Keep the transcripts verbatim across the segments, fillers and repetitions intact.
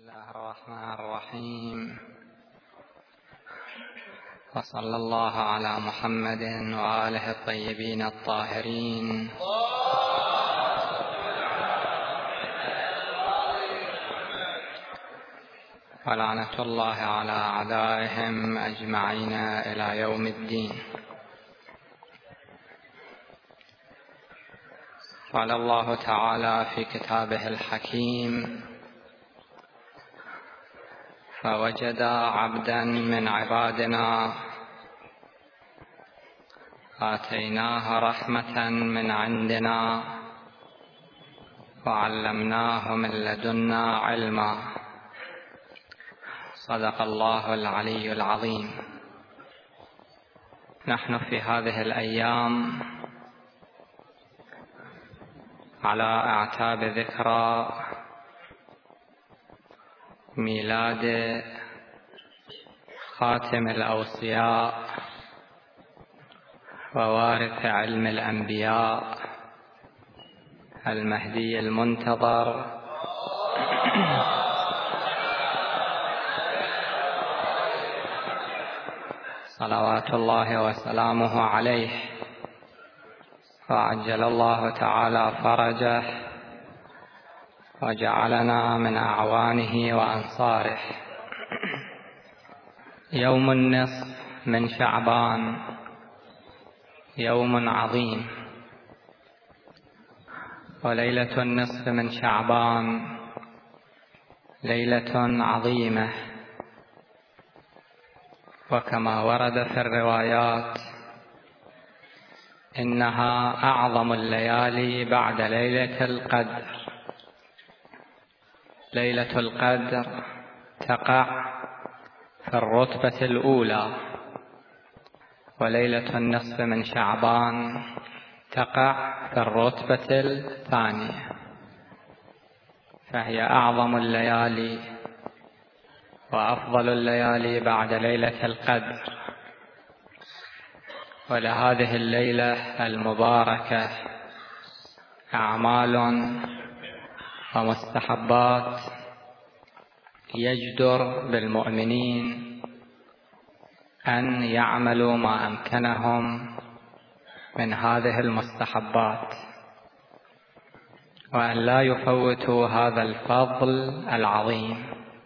الله الرحمن الرحيم، وصلى الله على محمد وآله الطيبين الطاهرين، ولعنة الله على أعدائهم أجمعين إلى يوم الدين. قال الله تعالى في كتابه الحكيم: فوجد عبدا من عبادنا آتيناه رحمة من عندنا وعلمناه من لدنا علما. صدق الله العلي العظيم. نحن في هذه الأيام على أعتاب ذكرى ميلاد خاتم الأوصياء ووارث علم الأنبياء المهدي المنتظر صلوات الله وسلامه عليه، وعجل الله تعالى فرجه وجعلنا من أعوانه وأنصاره. يوم النصف من شعبان يوم عظيم، وليلة النصف من شعبان ليلة عظيمة، وكما ورد في الروايات إنها أعظم الليالي بعد ليلة القدر. ليلة القدر تقع في الرتبة الأولى، وليلة النصف من شعبان تقع في الرتبة الثانية، فهي أعظم الليالي وأفضل الليالي بعد ليلة القدر. ولهذه الليلة المباركة أعمال ومستحبات يجدر بالمؤمنين أن يعملوا ما أمكنهم من هذه المستحبات، وأن لا يفوتوا هذا الفضل العظيم،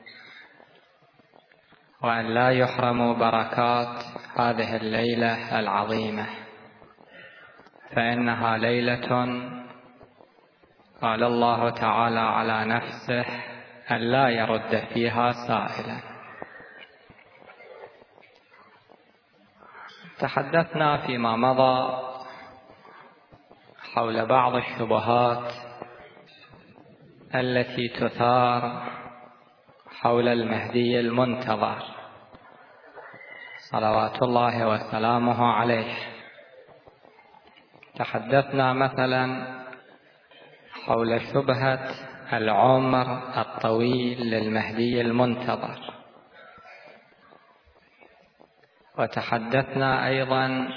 وأن لا يحرموا بركات هذه الليلة العظيمة، فإنها ليلة قال الله تعالى على نفسه أن لا يرد فيها سائلا. تحدثنا فيما مضى حول بعض الشبهات التي تثار حول المهدي المنتظر صلوات الله وسلامه عليه. تحدثنا مثلا حول شبهة العمر الطويل للمهدي المنتظر، وتحدثنا أيضا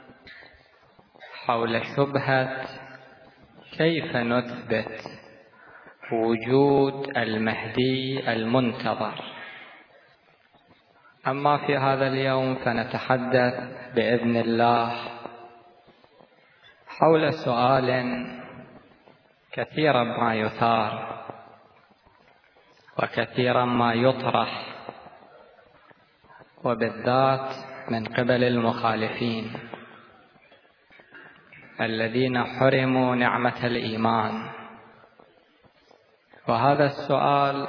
حول شبهة كيف نثبت وجود المهدي المنتظر. أما في هذا اليوم فنتحدث بإذن الله حول سؤال كثيرا ما يثار وكثيرا ما يطرح، وبالذات من قبل المخالفين الذين حرموا نعمة الإيمان. وهذا السؤال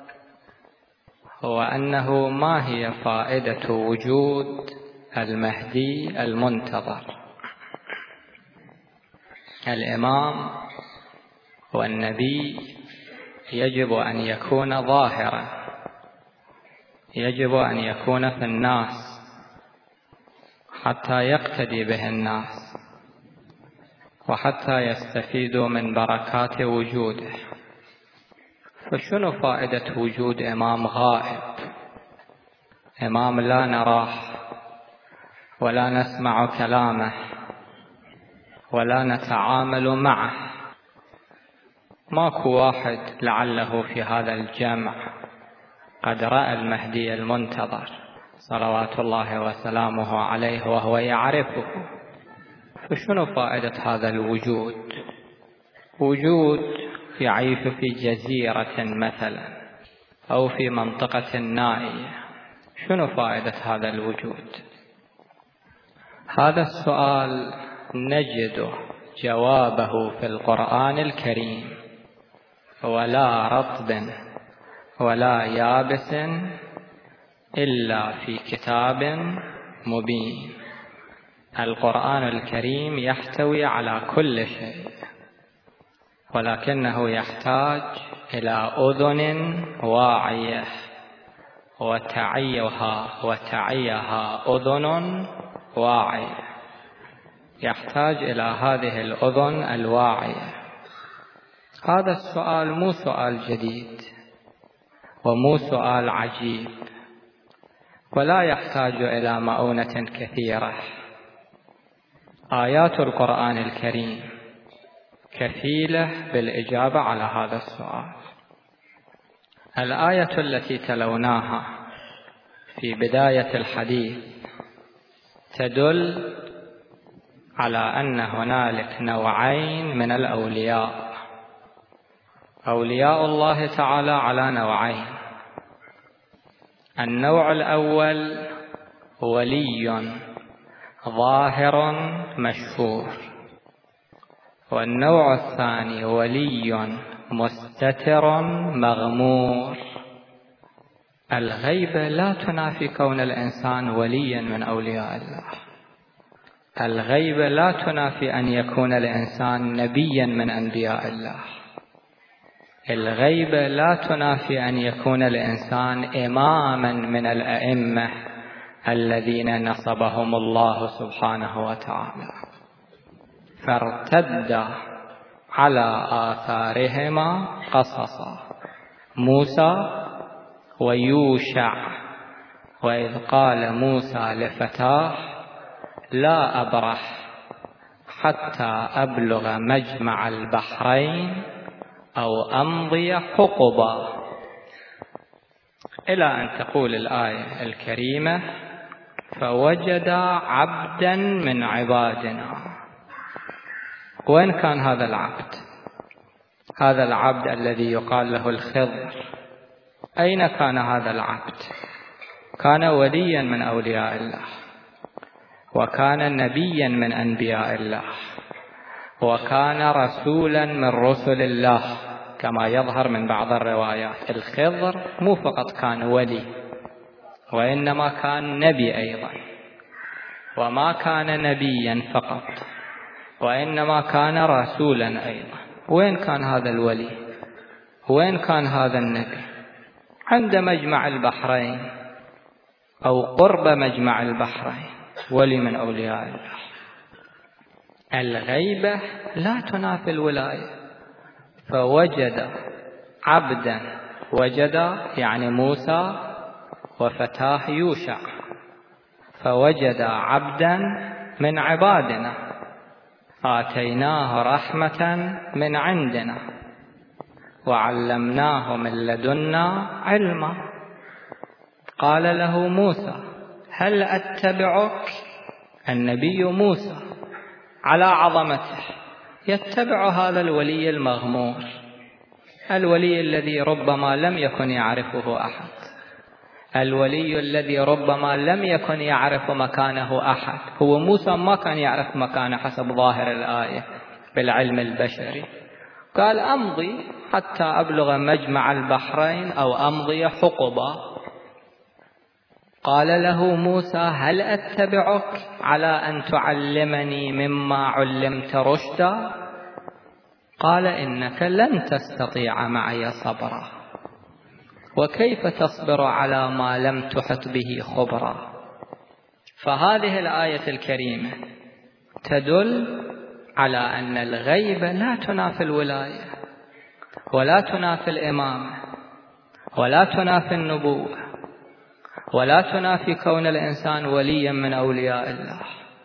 هو أنه ما هي فائدة وجود المهدي المنتظر؟ الإمام والنبي يجب أن يكون ظاهرا، يجب أن يكون في الناس حتى يقتدي به الناس وحتى يستفيدوا من بركات وجوده. فشنو فائدة وجود إمام غائب، إمام لا نراه ولا نسمع كلامه ولا نتعامل معه؟ ماكو واحد لعله في هذا الجمع قد رأى المهدي المنتظر صلوات الله وسلامه عليه وهو يعرفه. فشنو فائدة هذا الوجود؟ وجود يعيش في جزيرة مثلا أو في منطقة نائية، شنو فائدة هذا الوجود؟ هذا السؤال نجد جوابه في القرآن الكريم، ولا رطب ولا يابس إلا في كتاب مبين. القرآن الكريم يحتوي على كل شيء، ولكنه يحتاج إلى أذن واعية وتعيها وتعيها أذن واعية. يحتاج إلى هذه الأذن الواعية. هذا السؤال مو سؤال جديد ومو سؤال عجيب، ولا يحتاج إلى مؤونة كثيرة. آيات القرآن الكريم كفيلة بالإجابة على هذا السؤال. الآية التي تلوناها في بداية الحديث تدل على أن هنالك نوعين من الأولياء. أولياء الله تعالى على نوعين. النوع الأول ولي ظاهر مشهور، والنوع الثاني ولي مستتر مغمور. الغيبة لا تنافي كون الإنسان وليا من أولياء الله. الغيبة لا تنافي أن يكون الإنسان نبيا من أنبياء الله. الغيبة لا تنافي أن يكون الإنسان إماما من الأئمة الذين نصبهم الله سبحانه وتعالى. فارتد على آثارهما قصصا، موسى ويوشع. وإذ قال موسى لفتاه لا أبرح حتى أبلغ مجمع البحرين أو أمضي حقبا، إلى أن تقول الآية الكريمة فوجد عبدا من عبادنا. وين كان هذا العبد؟ هذا العبد الذي يقال له الخضر، أين كان هذا العبد؟ كان وليا من أولياء الله، وكان نبيا من أنبياء الله، وكان رسولا من رسل الله كما يظهر من بعض الروايات. الخضر مو فقط كان ولي، وإنما كان نبي أيضا. وما كان نبيا فقط، وإنما كان رسولا أيضا. وين كان هذا الولي؟ وين كان هذا النبي؟ عند مجمع البحرين أو قرب مجمع البحرين، ولي من أولياء الله. الغيبة لا تنافي الولاية. فوجد عبدا، وجد يعني موسى وفتاه يوشع، فوجد عبدا من عبادنا آتيناه رحمة من عندنا وعلمناه من لدنا علما. قال له موسى هل أتبعك؟ النبي موسى على عظمته يتبع هذا الولي المغمور، الولي الذي ربما لم يكن يعرفه أحد، الولي الذي ربما لم يكن يعرف مكانه أحد. هو موسى ما كان يعرف مكانه حسب ظاهر الآية بالعلم البشري. قال أمضي حتى أبلغ مجمع البحرين أو أمضي حقبا. قال له موسى هل أتبعك على أن تعلمني مما علمت رشدا؟ قال إنك لن تستطيع معي صبرا، وكيف تصبر على ما لم تحط به خبرا. فهذه الآية الكريمة تدل على أن الغيبة لا تنافي الولاية، ولا تنافي الإمامة، ولا تنافي النبوة، ولا تنافي كون الإنسان وليا من أولياء الله.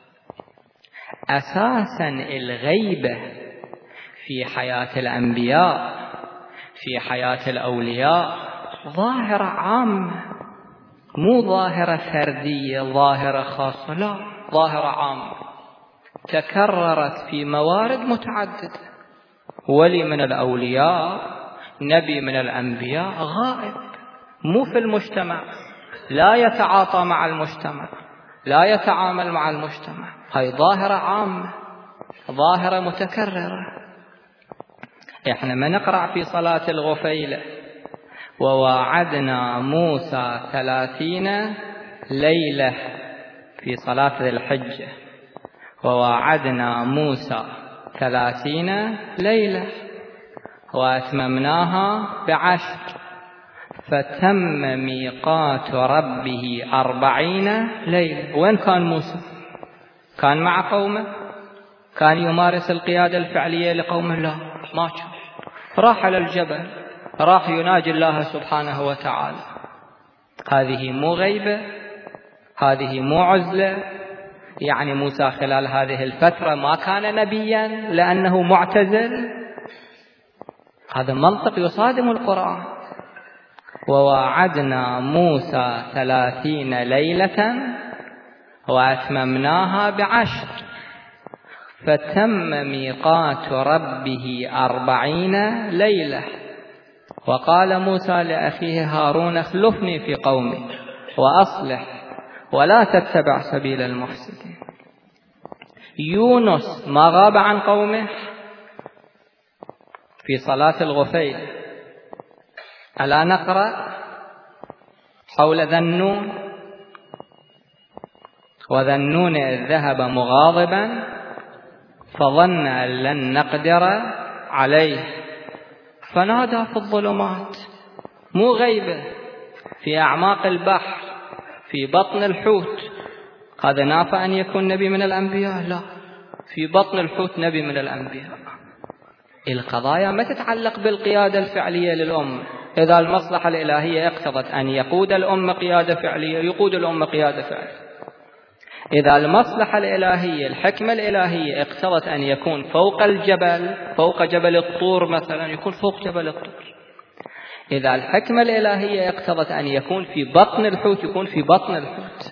أساسا الغيبة في حياة الأنبياء، في حياة الأولياء، ظاهرة عامة، مو ظاهرة فردية ظاهرة خاصة، لا، ظاهرة عامة تكررت في موارد متعددة. ولي من الأولياء، نبي من الأنبياء غائب، مو في المجتمع، لا يتعاطى مع المجتمع، لا يتعامل مع المجتمع. هاي ظاهرة عامة، ظاهرة متكررة. احنا ما نقرأ في صلاة الغفيلة وواعدنا موسى ثلاثين ليلة في صلاة ذي الحجة، وواعدنا موسى ثلاثين ليلة وأتممناها بعشر فتم ميقات ربه أربعين ليلة. وين كان موسى؟ كان مع قومه؟ كان يمارس القيادة الفعلية لقومه؟ لا، ما كان. راح على الجبل، راح يناجي الله سبحانه وتعالى. هذه مو غيبة، هذه مو عزلة. يعني موسى خلال هذه الفترة ما كان نبيا لأنه معتزل؟ هذا منطق يصادم القرآن. وواعدنا موسى ثلاثين ليلة وأتممناها بعشر فتم ميقات ربه أربعين ليلة. وقال موسى لأخيه هارون اخلفني في قومي وأصلح ولا تتبع سبيل المفسدين. يونس ما غاب عن قومه في صلاة الغفيل. ألا نقرأ حول ذا النون؟ وذا النون إذ ذهب مغاضبا فظن أن لن نقدر عليه فنادى في الظلمات. مو غيبة، في أعماق البحر، في بطن الحوت. هذا نافع أن يكون نبي من الأنبياء؟ لا، في بطن الحوت نبي من الأنبياء. القضايا ما تتعلق بالقيادة الفعلية للأمة. إذا المصلحة الإلهية اقتضت أن يقود الأمة قيادة فعلية يقود الأمة قيادة فعلية. إذا المصلحة الإلهية الحكمة الإلهية اقتضت أن يكون فوق الجبل، فوق جبل الطور مثلا، يكون فوق جبل الطور. إذا الحكمة الإلهية اقتضت أن يكون في بطن الحوت يكون في بطن الحوت.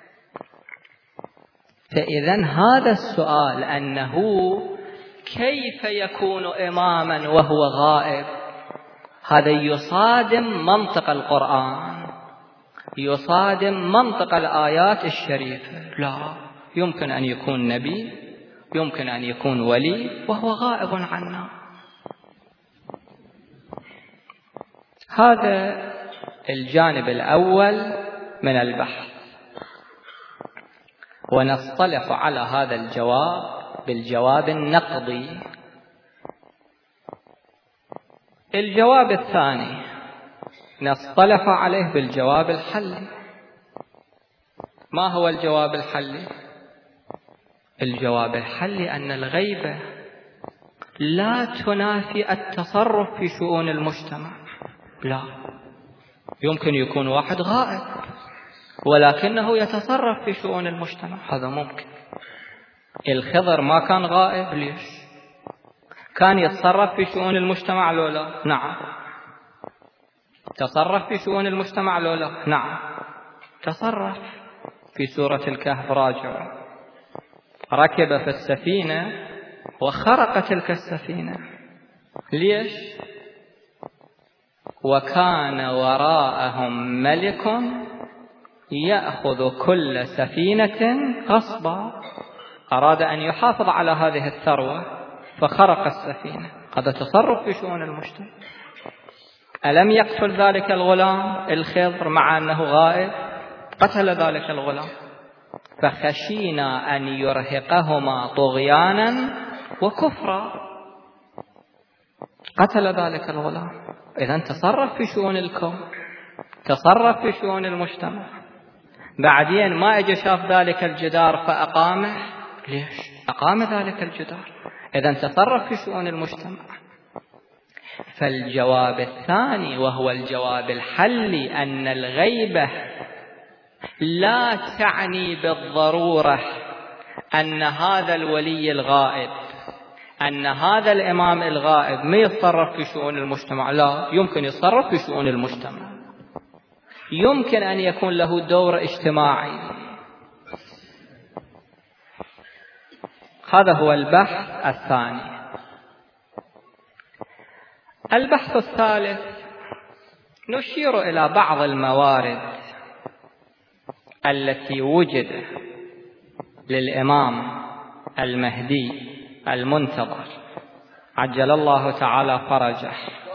فإذا هذا السؤال أنه كيف يكون إماما وهو غائب، هذا يصادم منطق القرآن، يصادم منطق الآيات الشريفة. لا، يمكن أن يكون نبي، يمكن أن يكون ولي وهو غائب عنا. هذا الجانب الأول من البحث. ونصطلح على هذا الجواب بالجواب النقضي. الجواب الثاني نصطلح عليه بالجواب الحلي. ما هو الجواب الحلي؟ الجواب الحلي أن الغيبة لا تنافي التصرف في شؤون المجتمع. لا، يمكن يكون واحد غائب ولكنه يتصرف في شؤون المجتمع، هذا ممكن. الخضر ما كان غائب، ليش؟ كان يتصرف في شؤون المجتمع لو لا؟ نعم. تصرف في شؤون المجتمع لو لا؟ نعم تصرف. في سورة الكهف راجع، ركب في السفينة وخرق تلك السفينة. ليش؟ وكان وراءهم ملك يأخذ كل سفينة غصبا. أراد أن يحافظ على هذه الثروة فخرق السفينة. هذا تصرف في شؤون المجتمع. ألم يقتل ذلك الغلام الخضر مع أنه غائب؟ قتل ذلك الغلام. فخشينا أن يرهقهما طغيانا وكفرا، قتل ذلك الغلام. إذن تصرف في شؤون الكون، تصرف في شؤون المجتمع. بعدين ما اجى شاف ذلك الجدار فأقامه. ليش؟ أقام ذلك الجدار. إذن تصرف في شؤون المجتمع. فالجواب الثاني وهو الجواب الحلي أن الغيبة لا تعني بالضرورة أن هذا الولي الغائب، أن هذا الإمام الغائب ما يتصرف في شؤون المجتمع. لا، يمكن يتصرف في شؤون المجتمع. يمكن أن يكون له دور اجتماعي. هذا هو البحث الثاني. البحث الثالث نشير إلى بعض الموارد التي وجد للإمام المهدي المنتظر عجل الله تعالى فرجه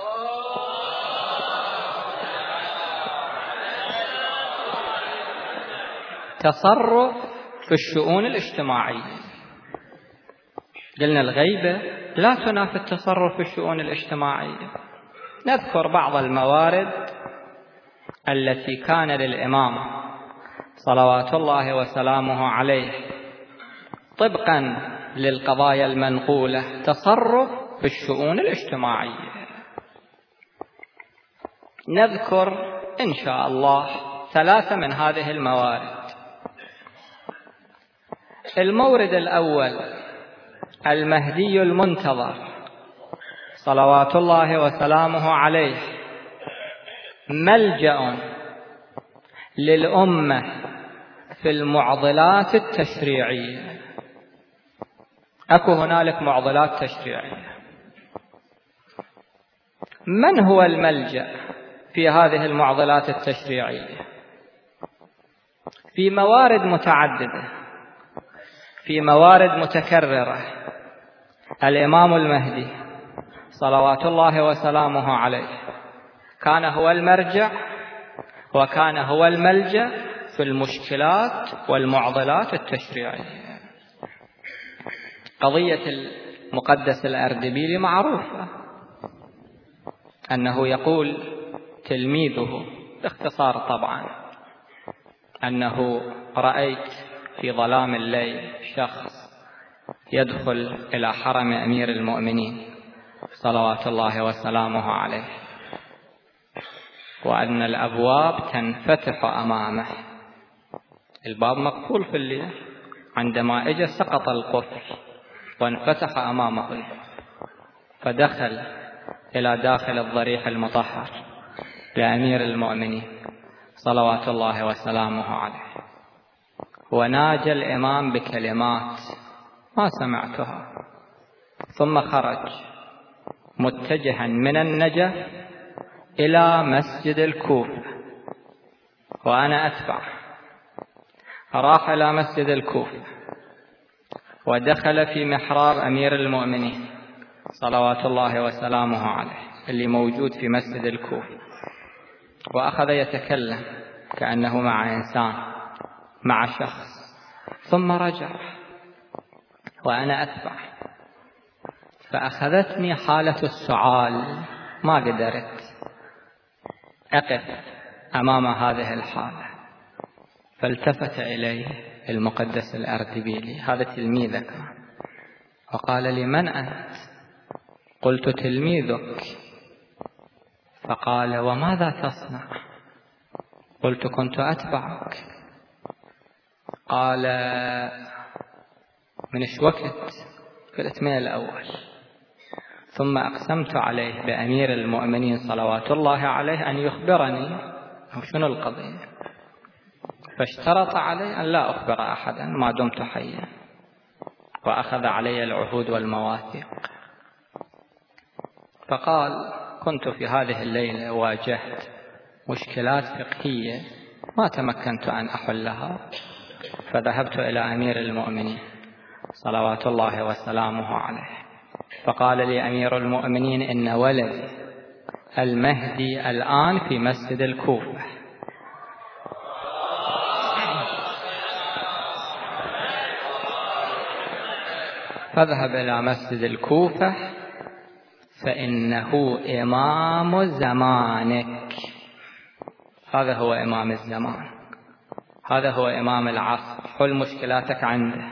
تصرف في الشؤون الاجتماعية. قلنا الغيبة لا تنافي التصرف في الشؤون الاجتماعية. نذكر بعض الموارد التي كان للإمام صلوات الله وسلامه عليه طبقا للقضايا المنقولة تصرف في الشؤون الاجتماعية. نذكر إن شاء الله ثلاثة من هذه الموارد. المورد الأول: المهدي المنتظر صلوات الله وسلامه عليه ملجأ للأمة في المعضلات التشريعية. أكو هنالك معضلات تشريعية. من هو الملجأ في هذه المعضلات التشريعية؟ في موارد متعددة، في موارد متكررة. الإمام المهدي صلوات الله وسلامه عليه كان هو المرجع وكان هو الملجأ في المشكلات والمعضلات التشريعية. قضية المقدس الأردبيلي معروفة، أنه يقول تلميذه باختصار طبعا أنه رأيت في ظلام الليل شخص يدخل إلى حرم أمير المؤمنين صلوات الله وسلامه عليه، وأن الأبواب تنفتح أمامه. الباب مقفول في الليل، عندما اجى سقط القفل وانفتح أمامه، فدخل إلى داخل الضريح المطهر لأمير المؤمنين صلوات الله وسلامه عليه، وناجى الإمام بكلمات ما سمعتها، ثم خرج متجها من النجف إلى مسجد الكوفة وأنا أتبع. راح إلى مسجد الكوفة ودخل في محراب أمير المؤمنين صلوات الله وسلامه عليه اللي موجود في مسجد الكوفة، وأخذ يتكلم كأنه مع إنسان، مع شخص، ثم رجع وأنا أتبع. فأخذتني حالة السعال، ما قدرت أقف أمام هذه الحالة. فالتفت إليه المقدس الأردبيلي، هذا تلميذك، وقال لي: من أنت؟ قلت: تلميذك. فقال: وماذا تصنع؟ قلت: كنت أتبعك. قال: من إيش وقت؟ قلت: من الأول. ثم أقسمت عليه بأمير المؤمنين صلوات الله عليه أن يخبرني شنو القضية، فاشترط علي أن لا أخبر أحدا ما دمت حيا، وأخذ علي العهود والمواثيق. فقال: كنت في هذه الليلة واجهت مشكلات فقهية ما تمكنت أن أحلها، فذهبت إلى أمير المؤمنين صلوات الله وسلامه عليه، فقال لي أمير المؤمنين: إن ولدي المهدي الآن في مسجد الكوفة، فاذهب إلى مسجد الكوفة فإنه إمام زمانك. هذا هو إمام الزمان، هذا هو إمام العصر، حل مشكلاتك عنده.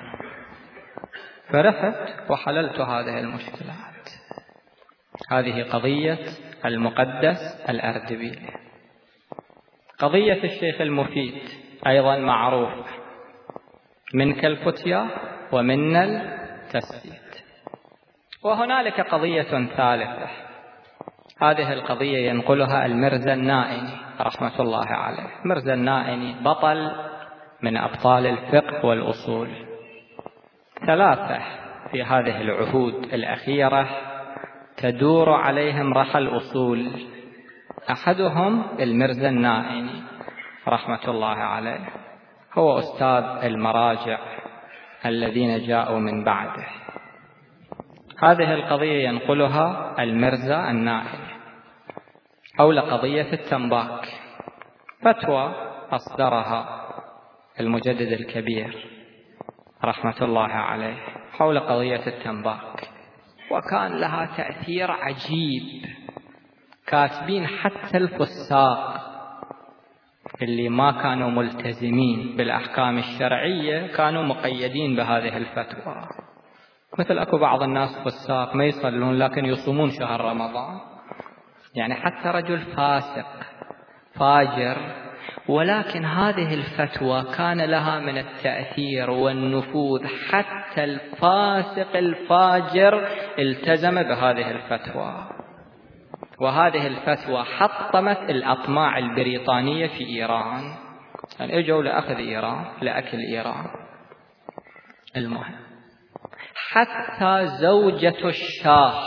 فرحت وحللت هذه المشكلات. هذه قضية المقدس الأردبيلي. قضية الشيخ المفيد أيضا معروفة، منك الفتيا ومنا التسديد. وهنالك قضية ثالثة، هذه القضية ينقلها المرزا النائني رحمة الله عليه. المرزا النائني بطل من أبطال الفقه والأصول، ثلاثة في هذه العهود الأخيرة تدور عليهم رحى الأصول. أحدهم المرزا النائني رحمة الله عليه، هو أستاذ المراجع الذين جاءوا من بعده. هذه القضية ينقلها المرزا النائني حول قضية التنباك، فتوى أصدرها المجدد الكبير رحمة الله عليه حول قضية التنباك، وكان لها تأثير عجيب. كاتبين حتى الفساق اللي ما كانوا ملتزمين بالأحكام الشرعية كانوا مقيدين بهذه الفتوى. مثل أكو بعض الناس فساق ما يصلون لكن يصومون شهر رمضان، يعني حتى رجل فاسق فاجر، ولكن هذه الفتوى كان لها من التأثير والنفوذ، حتى الفاسق الفاجر التزم بهذه الفتوى. وهذه الفتوى حطمت الأطماع البريطانية في إيران، يعني اجوا لأخذ إيران لأكل إيران. المهم حتى زوجة الشاه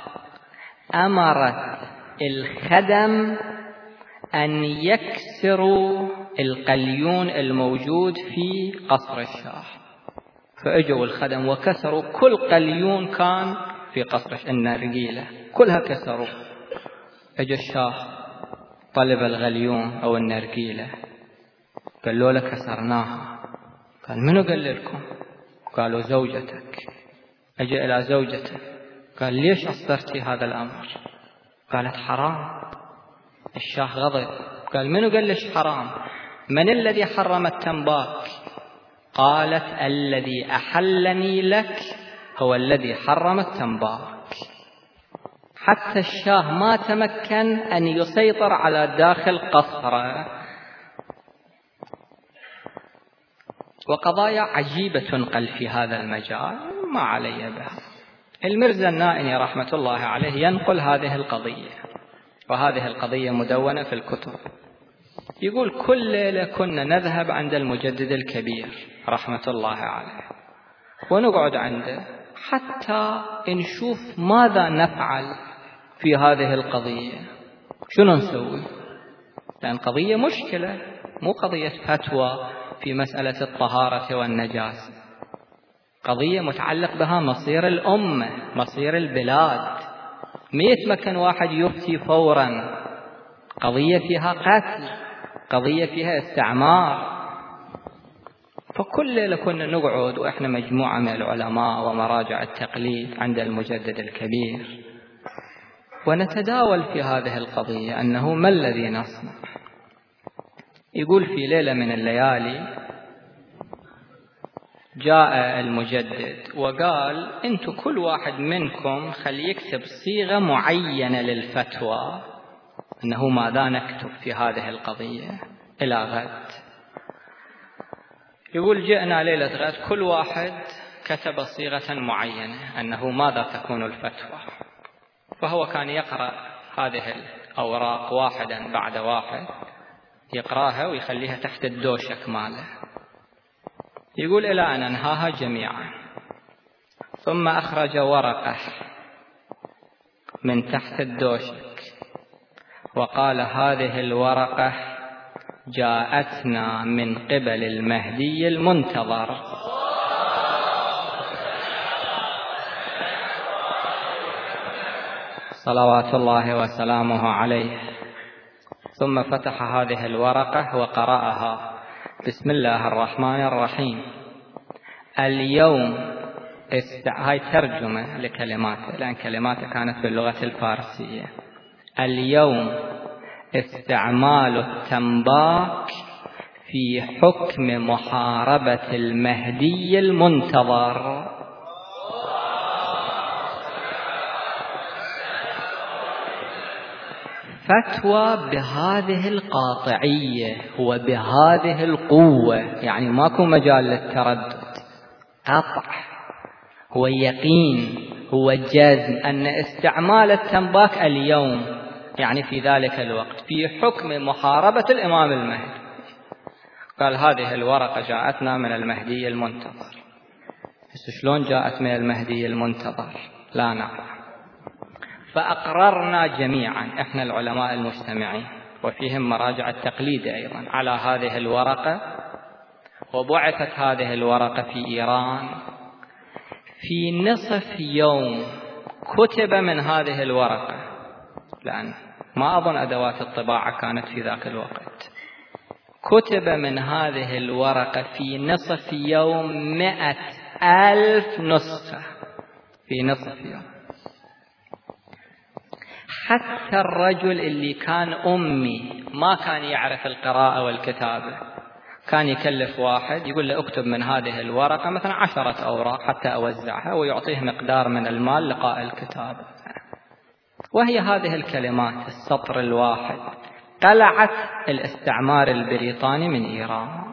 أمرت الخدم أن يكسروا القليون الموجود في قصر الشاه، فأجوا الخدم وكسروا كل قليون كان في قصر النرجيلة، كلها كسروا. أجى الشاه طلب الغليون أو النرجيلة، قالوا له كسرناها. قال منو قال لكم؟ قالوا زوجتك. أجى إلى زوجته قال ليش أصدرتي هذا الأمر؟ قالت حرام. الشاه غضب قال منو قال ليش حرام؟ من الذي حرم التنباك؟ قالت الذي أحلني لك هو الذي حرم التنباك. حتى الشاه ما تمكن أن يسيطر على داخل قصره. وقضايا عجيبة تنقل في هذا المجال ما علي بها. المرزا النائني رحمة الله عليه ينقل هذه القضية، وهذه القضية مدونة في الكتب. يقول كل ليلة كنا نذهب عند المجدد الكبير رحمة الله عليه ونقعد عنده حتى نشوف ماذا نفعل في هذه القضية، شنو نسوي، لأن قضية مشكلة، مو قضية فتوى في مسألة الطهارة والنجاسة، قضية متعلق بها مصير الأمة، مصير البلاد. ما يتمكن واحد يفتي فورا، قضية فيها قتل، قضية فيها استعمار. فكل ليلة كنا نقعد وإحنا مجموعة من العلماء ومراجع التقليد عند المجدد الكبير ونتداول في هذه القضية أنه ما الذي نصنع. يقول في ليلة من الليالي جاء المجدد وقال انتو كل واحد منكم خلي يكتب صيغة معينة للفتوى أنه ماذا نكتب في هذه القضية إلى غد. يقول جئنا ليلة غد كل واحد كتب صيغة معينة أنه ماذا تكون الفتوى، فهو كان يقرأ هذه الأوراق واحدا بعد واحد، يقرأها ويخليها تحت الدوشك ماله. يقول إلى أن أنهاها جميعا، ثم أخرج ورقة من تحت الدوشك وقال هذه الورقة جاءتنا من قبل المهدي المنتظر. صلوات الله وسلامه عليه. ثم فتح هذه الورقة وقرأها: بسم الله الرحمن الرحيم. اليوم است... هاي ترجمة لكلماته لأن كلماته كانت باللغة الفارسية. اليوم استعمال التنباك في حكم محاربة المهدي المنتظر. فتوى بهذه القاطعية وبهذه القوة، يعني ماكو مجال للتردد، قطع، هو يقين، هو جزم أن استعمال التنباك اليوم يعني في ذلك الوقت في حكم محاربة الإمام المهدي. قال هذه الورقة جاءتنا من المهدي المنتظر. بس شلون جاءت من المهدي المنتظر؟ لا نعلم. فأقررنا جميعا إحنا العلماء المجتمعين وفيهم مراجع التقليد أيضا على هذه الورقة، وبعثت هذه الورقة في إيران. في نصف يوم كتب من هذه الورقة، لأن ما أظن أدوات الطباعة كانت في ذاك الوقت، كتب من هذه الورقة في نصف يوم مئة ألف نسخة في نصف يوم. حتى الرجل اللي كان أمي ما كان يعرف القراءة والكتابة كان يكلف واحد يقول له اكتب من هذه الورقة مثلا عشرة أوراق حتى أوزعها، ويعطيه مقدار من المال لقاء الكتابة. وهي هذه الكلمات السطر الواحد قلعت الاستعمار البريطاني من إيران.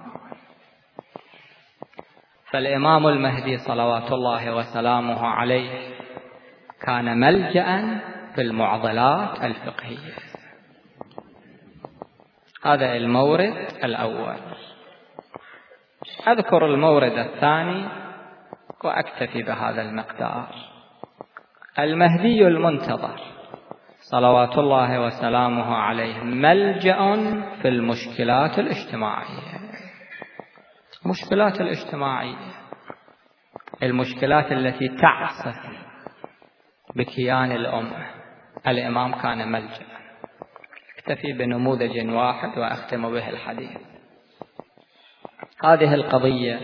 فالإمام المهدي صلوات الله وسلامه عليه كان ملجأ في المعضلات الفقهية. هذا المورد الأول. أذكر المورد الثاني وأكتفي بهذا المقدار. المهدي المنتظر صلوات الله وسلامه عليه ملجأ في المشكلات الاجتماعية. مشكلات الاجتماعية، المشكلات التي تعصف بكيان الأمة، الإمام كان ملجأ. اكتفي بنموذج واحد وأختم به الحديث. هذه القضية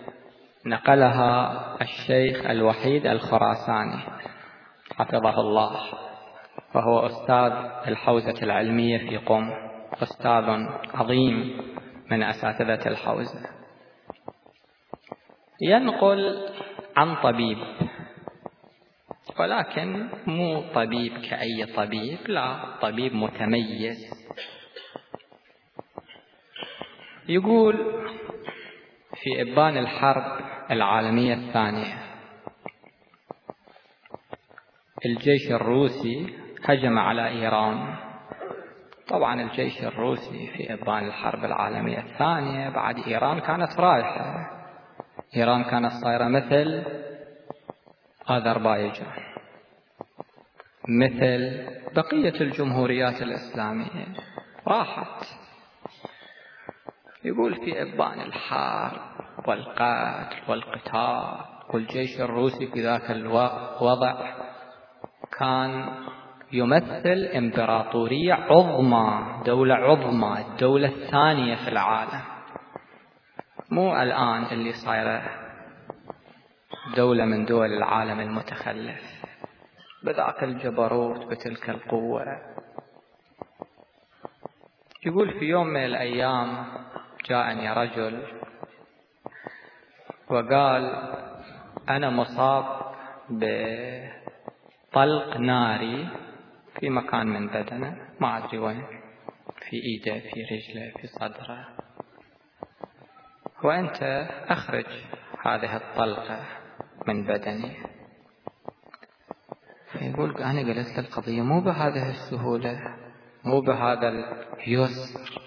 نقلها الشيخ الوحيد الخراساني حفظه الله، وهو أستاذ الحوزة العلمية في قم، أستاذ عظيم من أساتذة الحوزة. ينقل عن طبيب، ولكن مو طبيب كأي طبيب، لا، طبيب متميز. يقول في إبان الحرب العالمية الثانية الجيش الروسي هجم على إيران. طبعا الجيش الروسي في إبان الحرب العالمية الثانية بعد إيران كانت رايحة، إيران كانت صايرة مثل أذربيجان، مثل بقية الجمهوريات الإسلامية، راحت. يقول في إبان الحرب والقتل والقتال، والجيش الروسي في ذاك الوضع كان يمثل إمبراطورية عظمى، دولة عظمى، الدولة الثانية في العالم، مو الآن اللي صايرة دولة من دول العالم المتخلف، بذاك الجبروت بتلك القوة. يقول في يوم من الأيام جاءني رجل وقال أنا مصاب بطلق ناري في مكان من بدنه، ما أدري وين، في إيده، في رجله، في صدره، وأنت أخرج هذه الطلقة من بدني. يقول أنا قلت القضية مو بهذه السهولة، مو بهذا اليسر،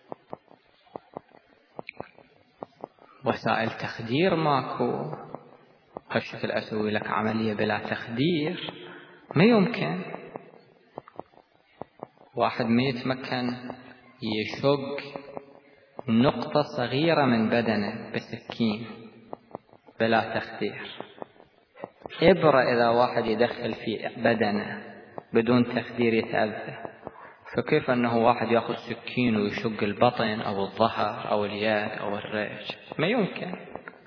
وسائل تخدير ماكو، هالشكل أسوي لك عملية بلا تخدير؟ ما يمكن. واحد ما يتمكن يشق نقطة صغيرة من بدنه بسكين بلا تخدير. إبرة إذا واحد يدخل في بدنه بدون تخدير يتأذى، فكيف أنه واحد يأخذ سكين ويشق البطن أو الظهر أو اليد أو الرجل؟ ما يمكن.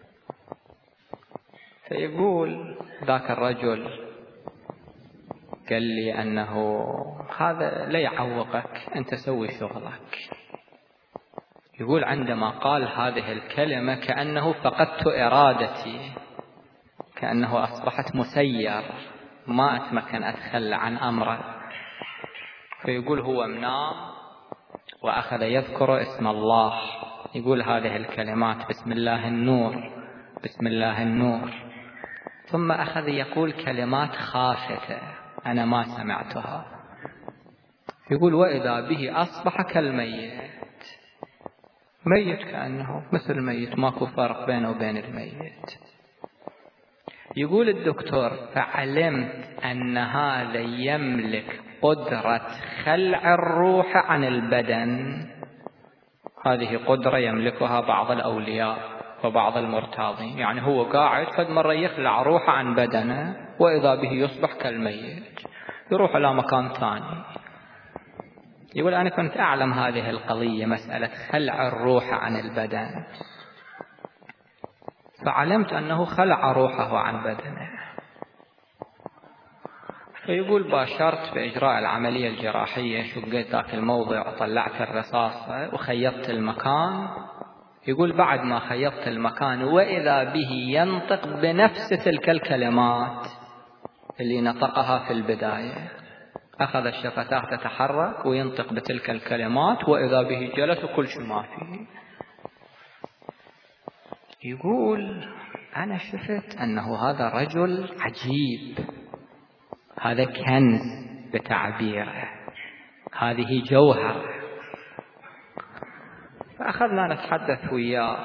فيقول ذاك الرجل قال لي أنه هذا لا يعوقك، أنت سوي شغلك. يقول عندما قال هذه الكلمة كأنه فقدت إرادتي، كأنه أصبحت مسير، ما أتمكن أتخلى عن أمره. فيقول هو منام وأخذ يذكر اسم الله، يقول هذه الكلمات بسم الله النور، بسم الله النور، ثم أخذ يقول كلمات خافتة أنا ما سمعتها. يقول وإذا به أصبح كالميت، ميت كأنه مثل الميت، ماكو فرق بينه وبين الميت. يقول الدكتور فعلمت أن هذا يملك قدرة خلع الروح عن البدن. هذه قدرة يملكها بعض الأولياء وبعض المرتاضين، يعني هو قاعد فد مرة يخلع روحه عن بدنه وإذا به يصبح كالميت، يروح إلى مكان ثاني. يقول أنا كنت أعلم هذه القضية، مسألة خلع الروح عن البدن، فعلمت أنه خلع روحه عن بدنه. فيقول باشرت بإجراء العملية الجراحية، شقيت ذاك الموضع وطلعت الرصاصة وخيطت المكان. يقول بعد ما خيطت المكان وإذا به ينطق بنفس تلك الكلمات اللي نطقها في البداية، أخذ الشفتات تتحرك وينطق بتلك الكلمات وإذا به جلس وكل شيء ما فيه. يقول أنا شفت أنه هذا رجل عجيب، هذا كنز بتعبيره، هذه جوهر. فأخذنا نتحدث وياه،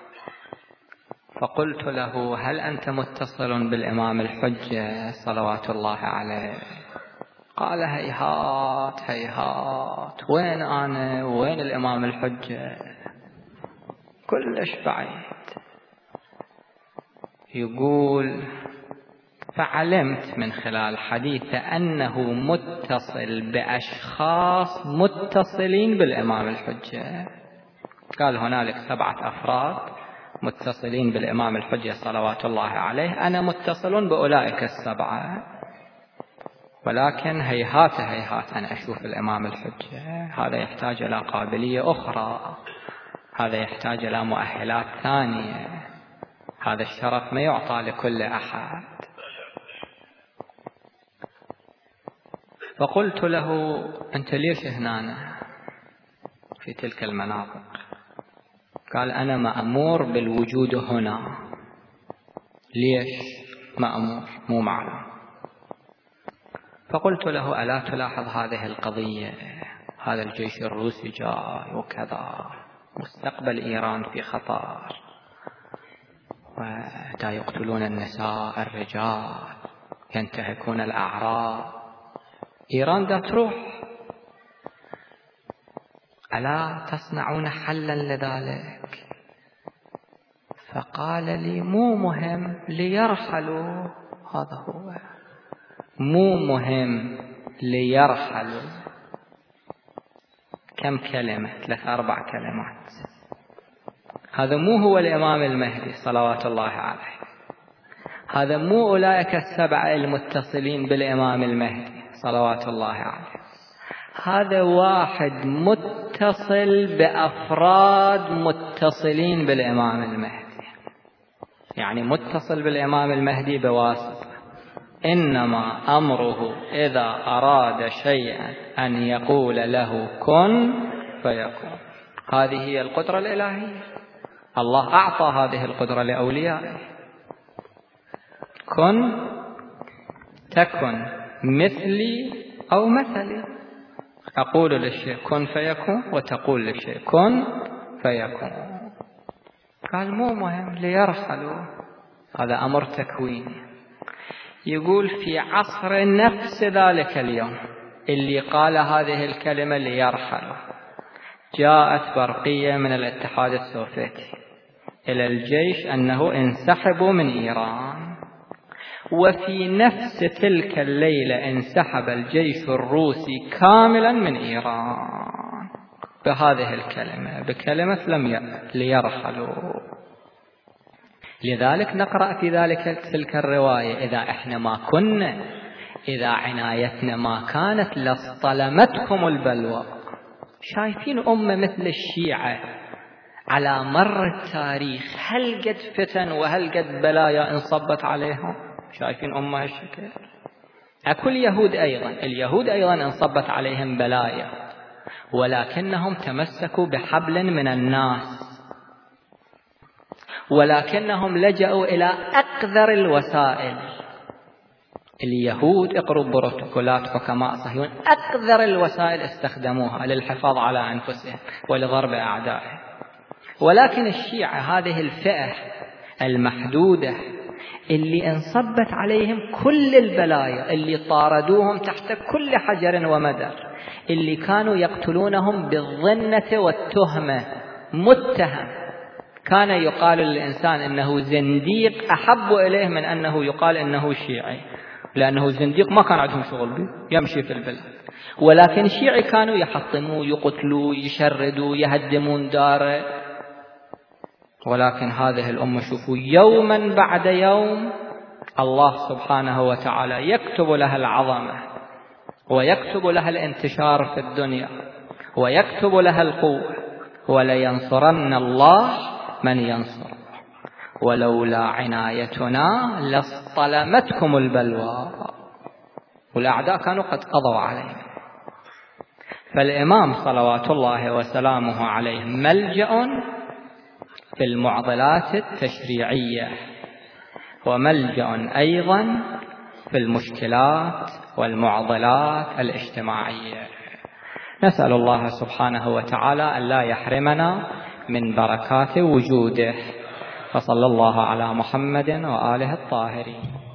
فقلت له هل أنت متصل بالإمام الحجة صلوات الله عليه؟ قال هيهات هيهات، وين أنا وين الإمام الحجة، كلش بعيد. يقول فعلمت من خلال حديثه أنه متصل بأشخاص متصلين بالإمام الحجة. قال هنالك سبعة أفراد متصلين بالإمام الحجة صلوات الله عليه، أنا متصل بأولئك السبعة، ولكن هيهات هيهات أن أشوف الإمام الحجة. هذا يحتاج إلى قابلية أخرى، هذا يحتاج إلى مؤهلات ثانية، هذا الشرف ما يعطى لكل أحد. فقلت له أنت ليش هنا في تلك المناطق؟ قال أنا مأمور بالوجود هنا. ليش مأمور؟ مو معلوم. فقلت له ألا تلاحظ هذه القضية، هذا الجيش الروسي جاء وكذا، مستقبل إيران في خطر، ودا يقتلون النساء الرجال، ينتهكون الأعراض، إيران دا تروح، ألا تصنعون حلا لذلك؟ فقال لي مو مهم ليرحلوا، هذا هو، مو مهم ليرحلوا. كم كلمة؟ ثلاث أربع كلمات. هذا مو هو الإمام المهدي صلوات الله عليه، هذا مو أولئك السبعة المتصلين بالإمام المهدي صلوات الله عليه، هذا واحد متصل بأفراد متصلين بالإمام المهدي، يعني متصل بالإمام المهدي بواسطة. إنما أمره إذا أراد شيئا أن يقول له كن فيكون. هذه هي القدرة الإلهية، الله أعطى هذه القدرة لأوليائه. كن تكن مثلي أو مثلي، أقول للشيء كن فيكون وتقول للشيء كن فيكون. قال مو مهم ليرحلوا، هذا أمر تكويني. يقول في عصر نفس ذلك اليوم اللي قال هذه الكلمة ليرحلوا، جاءت برقية من الاتحاد السوفيتي إلى الجيش أنه انسحبوا من إيران، وفي نفس تلك الليلة انسحب الجيش الروسي كاملا من إيران بهذه الكلمة، بكلمة لم ليرحلوا. لذلك نقرأ في ذلك تلك الرواية إذا إحنا ما كنا، إذا عنايتنا ما كانت لاصطلمتكم البلوى. شايفين أمة مثل الشيعة على مر التاريخ هل قد فتن وهل قد بلايا انصبت عليهم؟ شايفين أمة هالشكل؟ أكل يهود أيضا، اليهود أيضا انصبت عليهم بلايا، ولكنهم تمسكوا بحبل من الناس، ولكنهم لجأوا إلى أقذر الوسائل. اليهود اقروا بروتوكولات حكماء صهيون أقذر الوسائل استخدموها للحفاظ على أنفسهم ولضرب أعدائهم، ولكن الشيعة هذه الفئة المحدودة اللي انصبت عليهم كل البلايا، اللي طاردوهم تحت كل حجر ومدر، اللي كانوا يقتلونهم بالظنة والتهمة، متهم كان يقال للإنسان إنه زنديق أحب إليه من أنه يقال إنه شيعي، لأنه زنديق ما كان عندهم شغل به يمشي في البلاد، ولكن الشيعي كانوا يحطموه يقتلوه يشردوه يهدمون داره. ولكن هذه الأمة شوفوا يوما بعد يوم الله سبحانه وتعالى يكتب لها العظمة ويكتب لها الانتشار في الدنيا ويكتب لها القوة، ولينصرن الله من ينصر، ولولا عنايتنا لاصطلمتكم البلوى، والأعداء كانوا قد قضوا عليهم. فالإمام صلوات الله وسلامه عليه ملجأ في المعضلات التشريعية، وملجأ أيضا في المشكلات والمعضلات الاجتماعية. نسأل الله سبحانه وتعالى أن لا يحرمنا من بركات وجوده، وصلى الله على محمد وآله الطاهرين.